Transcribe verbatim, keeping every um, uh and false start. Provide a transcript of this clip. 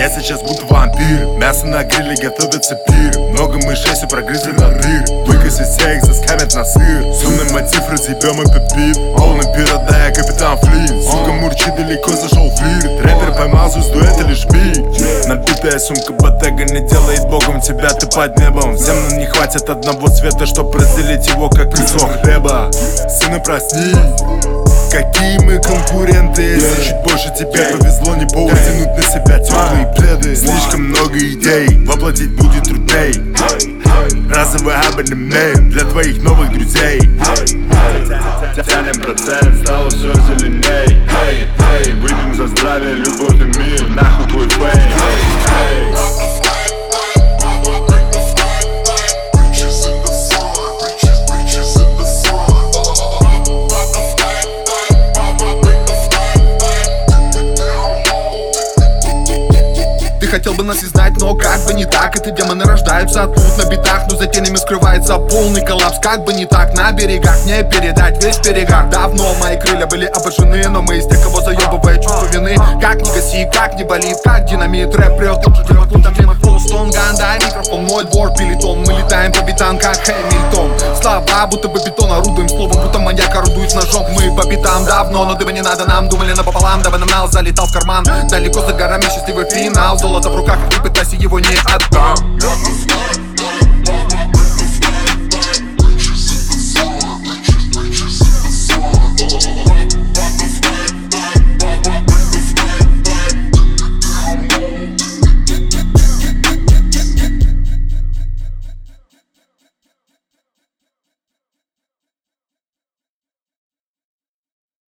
Я сейчас будто вампир. Мясо на гриле, готовится пир. Много мышей, все прогрызли на дыр. Выкосит всех, заскамят на сыр. Сумный мотив, разъебем этот бит. Полный пирот, да, я капитан Флинт. Сука мурчит, далеко зашел флирт. Рэпер поймал звезду, это лишь бит. Набитая сумка Bottega не делает богом тебя, ты под небом. Всем нам не хватит одного цвета, чтоб разделить его, как кусок хлеба. Сына, проснись. Какие мы конкуренты, если чуть больше тебе повезло, не повод тянуть на себя теплые пледы. Слишком много идей, воплотить будет трудней. Разовый абонемент для твоих новых друзей. Тянем процент, стало все зеленей. Выпьем за здравие, любовь и мир, нахуй твой фейк. Хотел бы нас и знать, но как бы не так. Эти демоны рождаются тут на битах, но за тенями скрывается полный коллапс. Как бы не так, на берегах не передать весь перегар. Давно мои крылья были обожжены, но мы из тех, кого заебывает чувство вины. Как не гаси, как не болит, как динамит. Рэп прет, лучше делать лучше, тема полустон. Гандай, микрофон, мой двор, пелетон. Мы летаем по битам, как Хэмилтон. Слова, будто бы бетон, орудуем словом, будто маньяк орудует ножом. Мы по битам давно, но дыма не надо нам. Думали напополам, дабы нам нал залетал в карман. Далеко за горами счастливый финал. Золото в руках, и пытайся его не отдам.